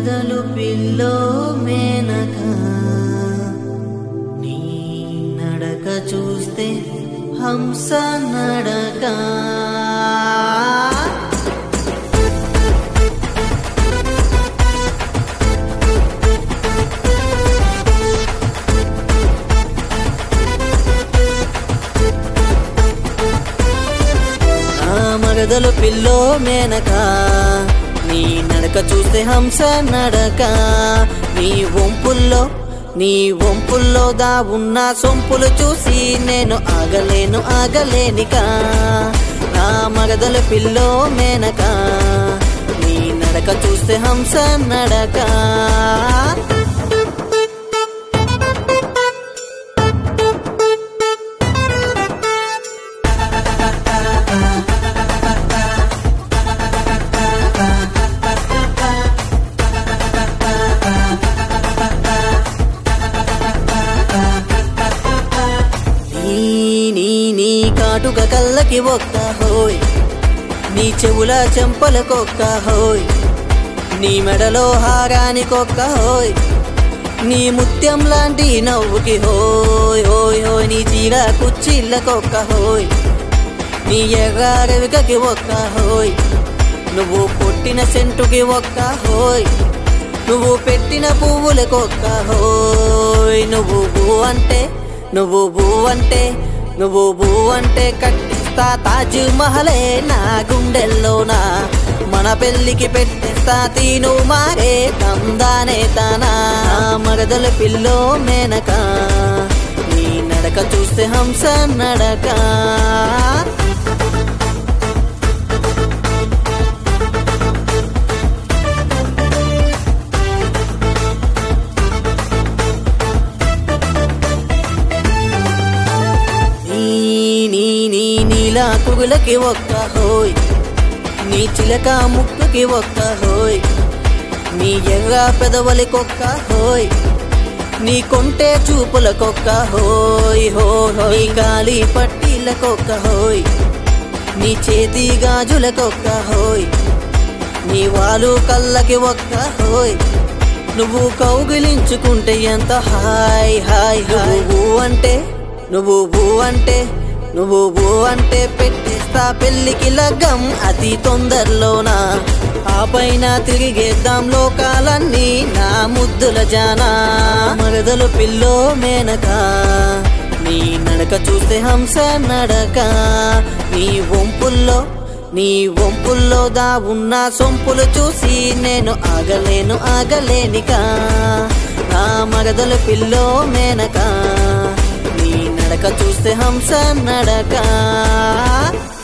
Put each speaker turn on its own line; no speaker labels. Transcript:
మరదలు పిల్లో మేనక నీ నడక చూస్తే హంస నడక మరదలు పిల్లో మేనక నీ నడక చూస్తే హంస నడక నీ వంపుల్లో దావున్న సొంపులు చూసి నేను ఆగలేనిక నా మరదలు పిల్లో మేనక నీ నడక చూస్తే హంస నడక నీ కాటుక కళ్ళకి ఒక్క హోయ్ నీ చెవుల చెంపలకొక్క హోయ్ నీ మెడలో హారానికొక్క హోయ్ నీ ముత్యం లాంటి నవ్వుకి హోయ్ హోయ్ హోయ్ నీ చీర కుచ్చిళ్ళకొక్క హోయ్ నీ ఎర్రవికకి ఒక్క హోయ్ నువ్వు కొట్టిన సెంటుకి ఒక్క హోయ్ నువ్వు పెట్టిన పువ్వులకొక్క హోయ్ నువ్వు బూ అంటే కట్టిస్తా తాజ్ మహలే నా గుండెల్లోనా మన పెళ్ళికి పెట్టిస్తా తీను మారే తందానే తానా మరదల పిల్లో మేనక నీ నడక చూస్తే హంస నడక నీలా పుగులకి ఒక్క హోయ్ నీ చిలక ముక్కుకి ఒక్క హోయ్ నీ ఎర్ర పెదవులకొక్క హోయ్ నీ కొంటే చూపులకొక్క హోయ్ హోయ్ గాలి పట్టీలకొక్క హోయ్ నీ చేతి గాజులకొక్క హోయ్ నీ వాలు కళ్ళకి ఒక్క హోయ్ నువ్వు కౌగిలించుకుంటే ఎంత హాయ్ హాయ్ హాయ్ నువ్వు బూ అంటే పెట్టేస్తా పెళ్ళికి లగ్గం అతి తొందరలోనా ఆ పైన తిరిగేద్దాం లోకాలన్నీ నా ముద్దుల జానా మరదలు పిల్లో మేనక నీ నడక చూస్తే హంస నడక నీ వంపుల్లో దావున్న సొంపులు చూసి నేను ఆగలేనిక నా మరదలు పిల్లో మేనక నడక చూస్తే హంస నడక